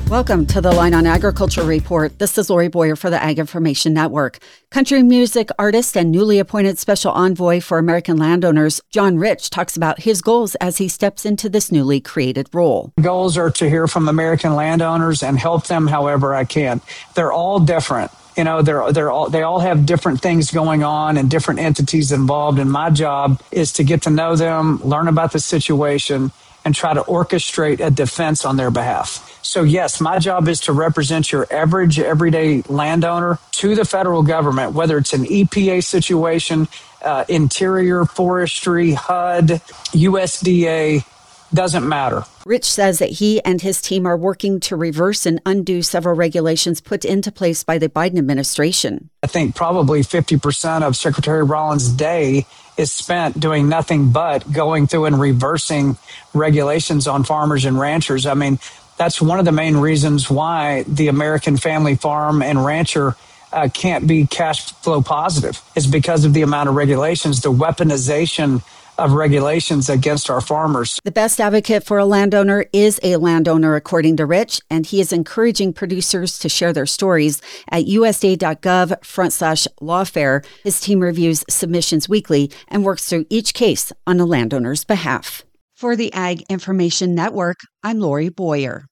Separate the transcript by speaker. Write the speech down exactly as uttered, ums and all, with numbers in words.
Speaker 1: Welcome to the Line on Agriculture Report. This is Lori Boyer for the Ag Information Network. Country music artist and newly appointed special envoy for American landowners, John Rich, talks about his goals as he steps into this newly created role.
Speaker 2: Goals are to hear from American landowners and help them however I can. They're all different. You know, they're they're all they all have different things going on and different entities involved. And my job is to get to know them, learn about the situation, and try to orchestrate a defense on their behalf. So yes, my job is to represent your average, everyday landowner to the federal government, whether it's an E P A situation, uh, Interior, Forestry, H U D, U S D A, doesn't matter.
Speaker 1: Rich says that he and his team are working to reverse and undo several regulations put into place by the Biden administration.
Speaker 2: I think probably fifty percent of Secretary Rollins' day is spent doing nothing but going through and reversing regulations on farmers and ranchers. I mean, that's one of the main reasons why the American family farm and rancher uh, can't be cash flow positive, is because of the amount of regulations, the weaponization of regulations against our farmers.
Speaker 1: The best advocate for a landowner is a landowner, according to Rich, and he is encouraging producers to share their stories at usda.gov front slash lawfare. His team reviews submissions weekly and works through each case on a landowner's behalf. For the Ag Information Network, I'm Lori Boyer.